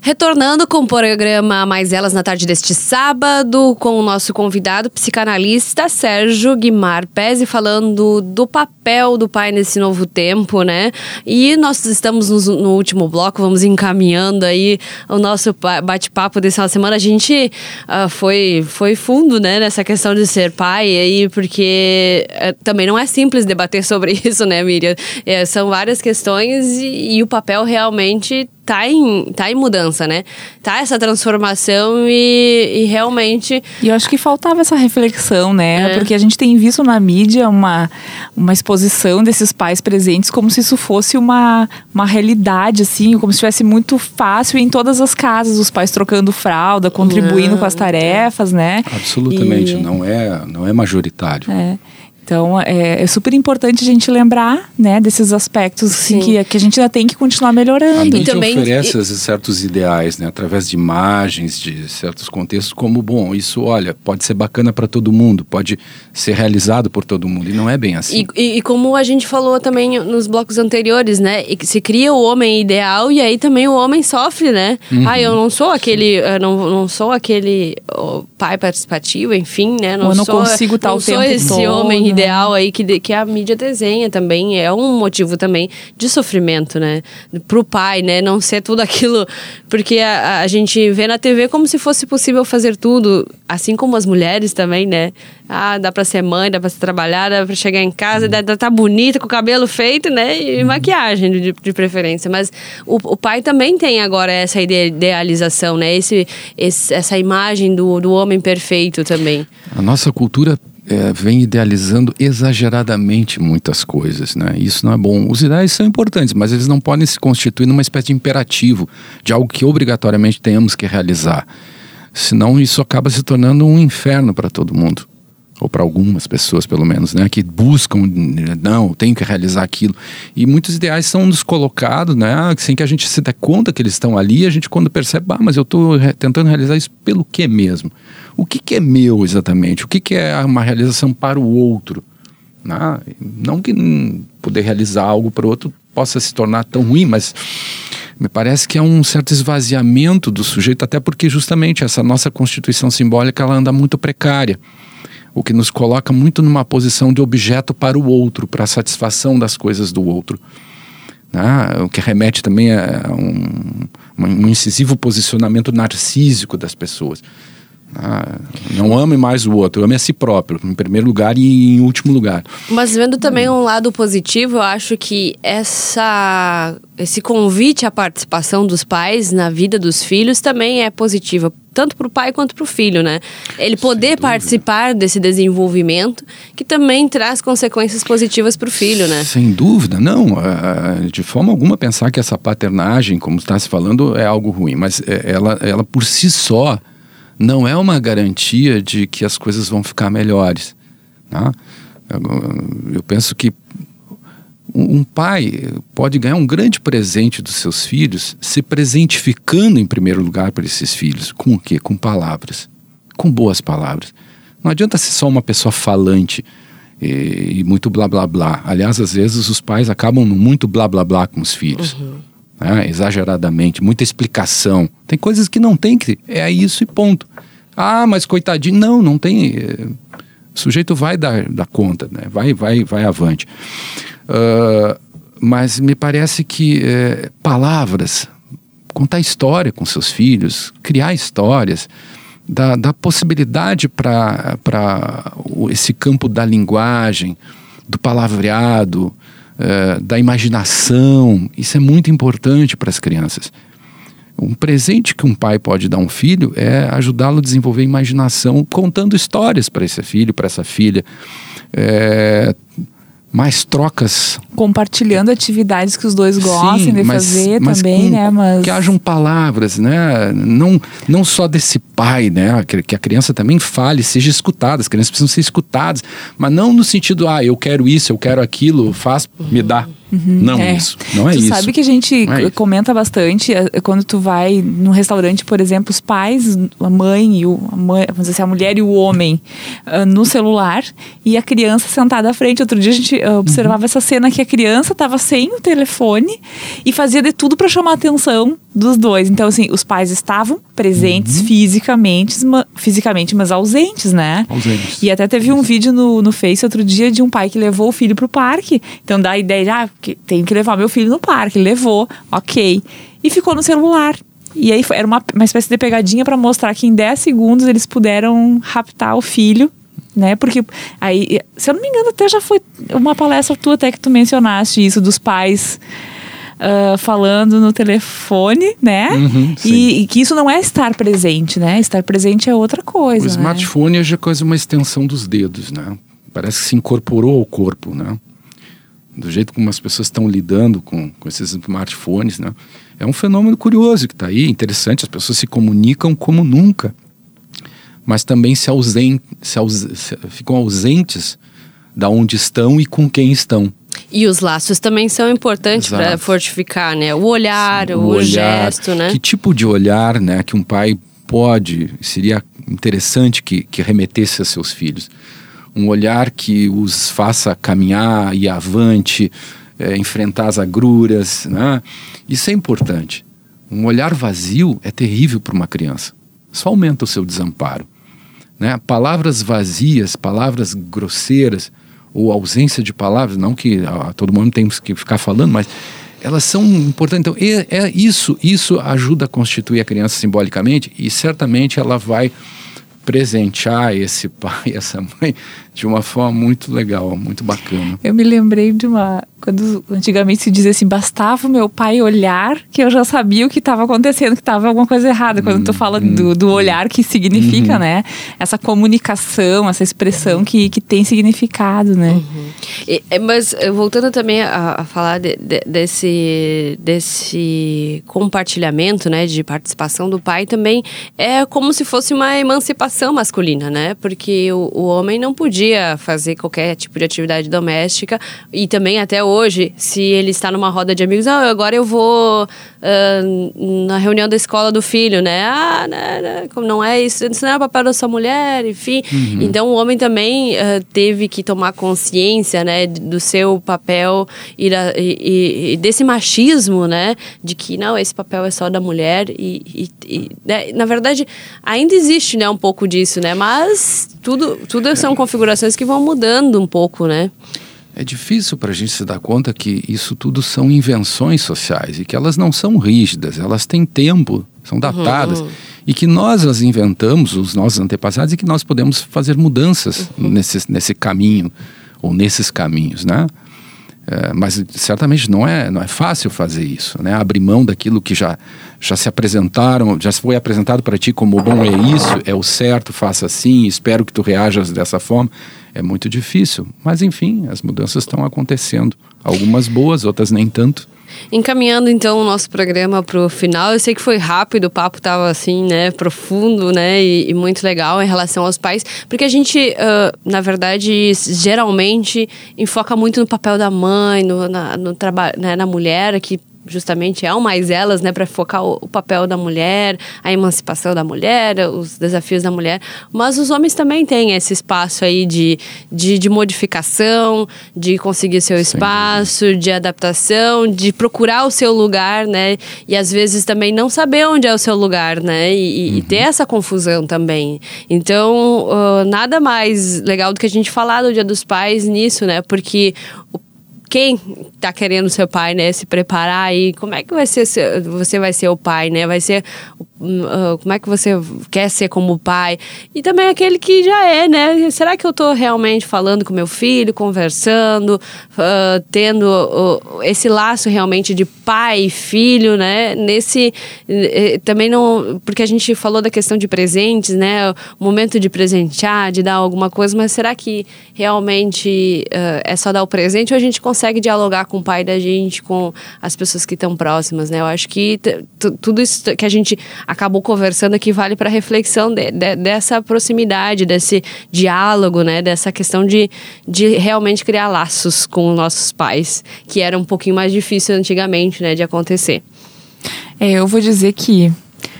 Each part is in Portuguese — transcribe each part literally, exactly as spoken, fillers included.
Retornando com o programa Mais Elas na tarde deste sábado, com o nosso convidado psicanalista Sérgio Guimar Pezzi, falando do papel do pai nesse novo tempo, né? E nós estamos no, no último bloco, vamos encaminhando aí o nosso bate-papo dessa semana. A gente uh, foi, foi fundo, né, nessa questão de ser pai aí, porque uh, também não é simples debater sobre isso, né, Miriam? É, são várias questões e, e o papel realmente tá em, tá em mudança, né? Tá essa transformação e, e realmente... E eu acho que faltava essa reflexão, né? É. Porque a gente tem visto na mídia uma, uma exposição desses pais presentes como se isso fosse uma, uma realidade, assim, como se estivesse muito fácil em todas as casas, os pais trocando fralda, contribuindo Não. com as tarefas, né? Absolutamente, E... não é, não é majoritário. É. Então, é, é super importante a gente lembrar, né, desses aspectos assim, que, que a gente ainda tem que continuar melhorando. A mídia E também oferece e... certos ideais, né, através de imagens, de certos contextos, como, bom, isso, olha, pode ser bacana para todo mundo, pode ser realizado por todo mundo, e não é bem assim. E, e, e como a gente falou também nos blocos anteriores, né, se cria o homem ideal e aí também o homem sofre, né? Uhum. Ah, eu não sou aquele, eu não, não sou aquele oh, pai participativo, enfim, né? Não Ou eu não sou, consigo estar não o sou tempo esse todo, homem né? ideal aí que, que a mídia desenha também, é um motivo também de sofrimento, né? Pro pai, né? Não ser tudo aquilo, porque a, a gente vê na T V como se fosse possível fazer tudo, assim como as mulheres também, né? Ah, dá pra ser mãe, dá pra trabalhar, dá pra chegar em casa, dá pra tá bonita, com o cabelo feito, né? E maquiagem, de, de preferência. Mas o, o pai também tem agora essa idealização, né? Esse, esse, essa imagem do, do homem perfeito também. A nossa cultura é, vem idealizando exageradamente muitas coisas, né? Isso não é bom. Os ideais são importantes, mas eles não podem se constituir numa espécie de imperativo, de algo que obrigatoriamente temos que realizar. Senão isso acaba se tornando um inferno para todo mundo. Ou para algumas pessoas, pelo menos, né? Que buscam, não, tenho que realizar aquilo. E muitos ideais são nos colocados, né? Sem que a gente se dê conta que eles estão ali, a gente quando percebe, ah, mas eu estou re- tentando realizar isso pelo que mesmo? O que, que é meu exatamente? O que, que é uma realização para o outro? Né? Não que hum, poder realizar algo para o outro possa se tornar tão ruim, mas me parece que é um certo esvaziamento do sujeito, até porque justamente essa nossa constituição simbólica ela anda muito precária. O que nos coloca muito numa posição de objeto para o outro, para a satisfação das coisas do outro. Né? O que remete também a um, um incisivo posicionamento narcísico das pessoas. Ah, não ame mais o outro, ame a si próprio, em primeiro lugar e em último lugar. Mas vendo também um lado positivo, eu acho que essa, esse convite à participação dos pais na vida dos filhos também é positivo, tanto para o pai quanto para o filho, né? Ele poder participar desse desenvolvimento, que também traz consequências positivas para o filho, né? Sem dúvida, não. De forma alguma pensar que essa paternagem, como está se falando, é algo ruim, mas ela, ela por si só não é uma garantia de que as coisas vão ficar melhores. Tá? Eu penso que um pai pode ganhar um grande presente dos seus filhos se presentificando em primeiro lugar para esses filhos. Com o quê? Com palavras. Com boas palavras. Não adianta ser só uma pessoa falante e, e muito blá blá blá. Aliás, às vezes os pais acabam no muito blá blá blá com os filhos. Uhum. É, exageradamente, muita explicação. Tem coisas que não tem que... É isso e ponto. Ah, mas coitadinho... Não, não tem... É, o sujeito vai dar, dar conta, né? Vai, vai, vai avante. Uh, mas me parece que é, palavras, contar história com seus filhos, criar histórias, dar, dar possibilidade para esse campo da linguagem, do palavreado, Uh, da imaginação, isso é muito importante para as crianças. Um presente que um pai pode dar a um filho é ajudá-lo a desenvolver a imaginação, contando histórias para esse filho, para essa filha. É, mais trocas. Compartilhando atividades que os dois gostem Sim, de mas, fazer mas também, com, né? Mas... que hajam palavras, né? Não, não só desse pai, né? Que, que a criança também fale, seja escutada. As crianças precisam ser escutadas, mas não no sentido, ah, eu quero isso, eu quero aquilo, faz, me dá. Uhum, não é. isso, não é tu isso. Tu sabe que a gente é comenta bastante é, quando tu vai num restaurante, por exemplo, os pais, a mãe e o, a mãe, vamos dizer assim, a mulher e o homem uh, no celular e a criança sentada à frente. Outro dia a gente uh, observava uhum. essa cena que a criança estava sem o telefone e fazia de tudo para chamar a atenção dos dois. Então, assim, os pais estavam presentes uhum. fisicamente, ma- fisicamente, mas ausentes, né? Ausentes. E até teve um vídeo no, no Face outro dia de um pai que levou o filho pro parque. Então, dá a ideia de, ah, que tenho que levar meu filho no parque. Levou, ok. E ficou no celular. E aí, foi, era uma, uma espécie de pegadinha para mostrar que em dez segundos eles puderam raptar o filho, né? Porque aí, se eu não me engano, até já foi uma palestra tua até que tu mencionaste isso, dos pais... Uh, falando no telefone, né? Uhum, e, e que isso não é estar presente, né? Estar presente é outra coisa. O né? smartphone é já quase uma extensão dos dedos, né? Parece que se incorporou ao corpo, né? Do jeito como as pessoas estão lidando com, com esses smartphones, né? É um fenômeno curioso que está aí, interessante. As pessoas se comunicam como nunca, mas também se, ausen- se, aus- se ficam ausentes da onde estão e com quem estão. E os laços também são importantes para fortificar, né? O olhar, Sim, o, o olhar, gesto, né? Que tipo de olhar, né, que um pai pode, seria interessante que, que remetesse a seus filhos. Um olhar que os faça caminhar e avante, é, enfrentar as agruras, né? Isso é importante. Um olhar vazio é terrível para uma criança. Só aumenta o seu desamparo, né? Palavras vazias, palavras grosseiras, ou ausência de palavras, não que a, todo mundo tem que ficar falando, mas elas são importantes. Então, é, é isso, isso ajuda a constituir a criança simbolicamente e certamente ela vai presentear esse pai, essa mãe, de uma forma muito legal, muito bacana. Eu me lembrei de uma... Quando antigamente se dizia assim, bastava o meu pai olhar que eu já sabia o que estava acontecendo, que estava alguma coisa errada. Quando tu fala do, do olhar que significa, uhum. né? Essa comunicação, essa expressão que, que tem significado, né? Uhum. E, mas voltando também a, a falar de, de, desse, desse compartilhamento, né? De participação do pai também, é como se fosse uma emancipação masculina, né? Porque o, o homem não podia fazer qualquer tipo de atividade doméstica e também até hoje, se ele está numa roda de amigos, ah, agora eu vou uh, na reunião da escola do filho, né? Ah, né, né, como não é isso, isso não é o papel da sua mulher, enfim. Uhum. Então o homem também uh, teve que tomar consciência, né, do seu papel e, da, e, e desse machismo, né? De que não, esse papel é só da mulher e, e, e né, na verdade ainda existe, né, um pouco disso, né? Mas tudo, tudo são configurações que vão mudando um pouco, né? É difícil para a gente se dar conta que isso tudo são invenções sociais e que elas não são rígidas, elas têm tempo, são datadas. Uhum. E que nós as inventamos, os nossos antepassados, e que nós podemos fazer mudanças uhum. nesse, nesse caminho, ou nesses caminhos, né? É, mas certamente não é, não é fácil fazer isso, né? Abrir mão daquilo que já, já se apresentaram, já foi apresentado para ti como bom, é isso, é o certo, faça assim, espero que tu reajas dessa forma. É muito difícil, mas enfim, as mudanças estão acontecendo. Algumas boas, outras nem tanto. Encaminhando então o nosso programa para o final, eu sei que foi rápido, o papo estava assim, né, profundo, né, e, e muito legal em relação aos pais, porque a gente, uh, na verdade, geralmente enfoca muito no papel da mãe, no, na, no traba- né, na mulher, que justamente é o mais elas, né, para focar o, o papel da mulher, a emancipação da mulher, os desafios da mulher, mas os homens também têm esse espaço aí de, de, de modificação, de conseguir seu espaço, Sim. de adaptação, de procurar o seu lugar, né, e às vezes também não saber onde é o seu lugar, né, e, uhum. e ter essa confusão também. Então, uh, nada mais legal do que a gente falar do Dia dos Pais nisso, né, porque o quem tá querendo ser pai, né, se preparar aí, como é que vai ser, você vai ser o pai, né, vai ser, uh, como é que você quer ser como pai, e também aquele que já é, né, será que eu tô realmente falando com meu filho, conversando, uh, tendo uh, esse laço realmente de pai e filho, né, nesse, uh, também não, porque a gente falou da questão de presentes, né, o momento de presentear, de dar alguma coisa, mas será que realmente uh, é só dar o presente ou a gente consegue consegue dialogar com o pai da gente, com as pessoas que estão próximas, né? Eu acho que t- t- tudo isso que a gente acabou conversando aqui vale para reflexão de, de, dessa proximidade, desse diálogo, né? Dessa questão de, de realmente criar laços com os nossos pais, que era um pouquinho mais difícil antigamente, né? De acontecer. É, eu vou dizer que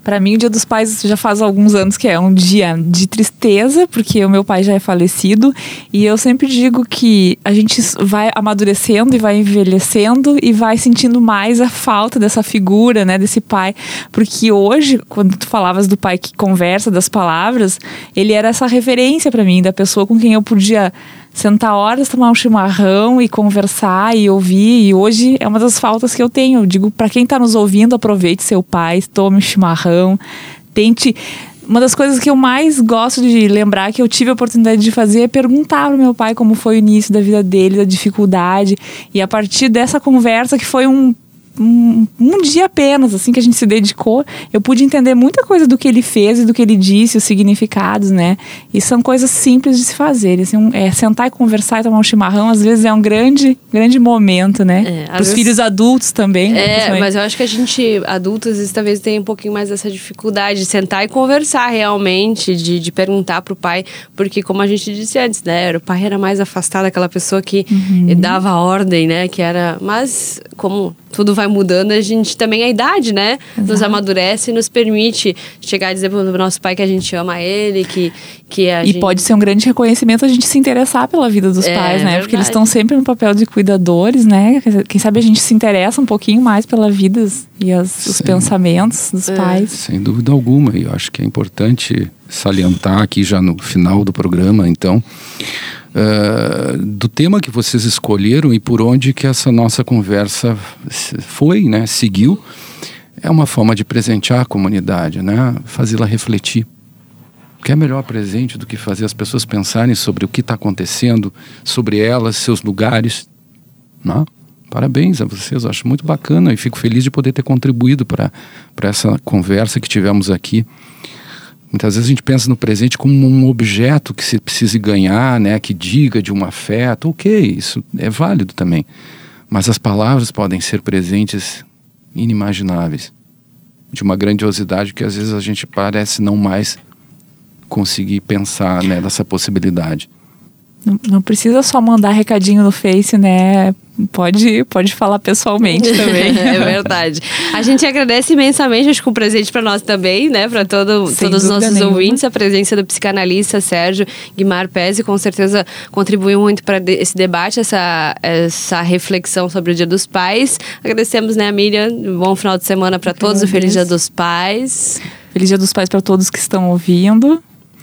Para mim, o Dia dos Pais já faz alguns anos que é um dia de tristeza, porque o meu pai já é falecido. E eu sempre digo que a gente vai amadurecendo e vai envelhecendo e vai sentindo mais a falta dessa figura, né, desse pai. Porque hoje, quando tu falavas do pai que conversa, das palavras, ele era essa referência para mim, da pessoa com quem eu podia sentar horas, tomar um chimarrão e conversar e ouvir. E hoje é uma das faltas que eu tenho. Eu digo, para quem está nos ouvindo, aproveite seu pai, tome um chimarrão, tente... Uma das coisas que eu mais gosto de lembrar que eu tive a oportunidade de fazer é perguntar pro meu pai como foi o início da vida dele, da dificuldade. E a partir dessa conversa, que foi um Um, um dia apenas, assim, que a gente se dedicou, eu pude entender muita coisa do que ele fez e do que ele disse, os significados, né? E são coisas simples de se fazer. Assim, um, é, sentar e conversar e tomar um chimarrão, às vezes é um grande, grande momento, né? É, para os vezes... filhos adultos também. É, né? Mas eu acho que a gente, adultos, às vezes, talvez tenha um pouquinho mais dessa dificuldade de sentar e conversar realmente, de, de perguntar pro pai, porque como a gente disse antes, né? O pai era mais afastado, aquela pessoa que uhum. dava ordem, né? Que era... Mas, como tudo vai mudando, a gente também, a idade, né? Exato. Nos amadurece e nos permite chegar a dizer pro nosso pai que a gente ama ele, que, que a e gente... pode ser um grande reconhecimento a gente se interessar pela vida dos é, pais, né? Verdade. Porque eles estão sempre no papel de cuidadores, né? Quem sabe a gente se interessa um pouquinho mais pela vida e as, os pensamentos dos é. pais. Sem dúvida alguma, e eu acho que é importante salientar aqui já no final do programa, então... Uh, do tema que vocês escolheram e por onde que essa nossa conversa foi, né, seguiu, é uma forma de presentear a comunidade, né, fazê-la refletir. Que é melhor presente do que fazer as pessoas pensarem sobre o que está acontecendo, sobre elas, seus lugares, né? Parabéns a vocês, eu acho muito bacana e fico feliz de poder ter contribuído para para essa conversa que tivemos aqui. Muitas vezes a gente pensa no presente como um objeto que se precise ganhar, né, que diga de um afeto. Ok, isso é válido também. Mas as palavras podem ser presentes inimagináveis. De uma grandiosidade que às vezes a gente parece não mais conseguir pensar, né, dessa possibilidade. Não, não precisa só mandar recadinho no Face, né? Pode, pode falar pessoalmente também. É verdade. A gente agradece imensamente, acho que um presente para nós também, né? Para todo, todos os nossos nenhuma. ouvintes, a presença do psicanalista Sérgio Guimar Pezzi, com certeza contribuiu muito para de, esse debate, essa, essa reflexão sobre o Dia dos Pais. Agradecemos, né, Miriam? Um bom final de semana para todos, o Feliz Dia dos Pais. Feliz Dia dos Pais para todos que estão ouvindo.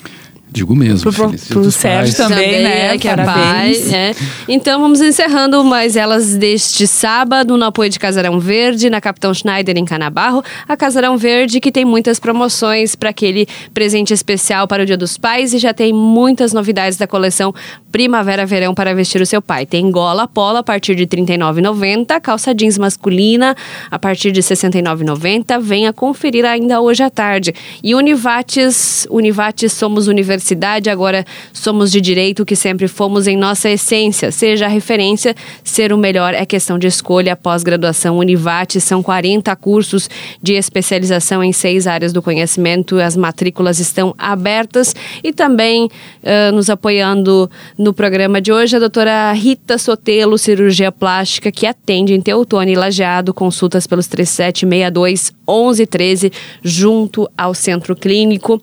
Digo mesmo. Pro, pro, pro Sérgio também, também, né? Que é pai, é. Então vamos encerrando mais elas deste sábado no apoio de Casarão Verde, na Capitão Schneider em Canabarro. A Casarão Verde que tem muitas promoções para aquele presente especial para o Dia dos Pais e já tem muitas novidades da coleção Primavera-Verão para vestir o seu pai. Tem gola polo a partir de trinta e nove reais e noventa centavos, calça jeans masculina a partir de sessenta e nove reais e noventa centavos. Venha conferir ainda hoje à tarde. E Univates, Univates somos universidade. Agora somos de direito, que sempre fomos em nossa essência. Seja a referência, ser o melhor é questão de escolha. Pós-graduação Univates, são quarenta cursos de especialização em seis áreas do conhecimento. As matrículas estão abertas. E também uh, nos apoiando no programa de hoje, a doutora Rita Sotelo, cirurgia plástica, que atende em Teutônia e Lajeado, consultas pelos trinta e sete, sessenta e dois, onze, treze, junto ao Centro Clínico.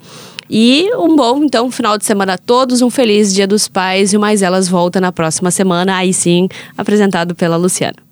E um bom, então, final de semana a todos, um feliz Dia dos Pais e o Mais Elas volta na próxima semana, aí sim, apresentado pela Luciana.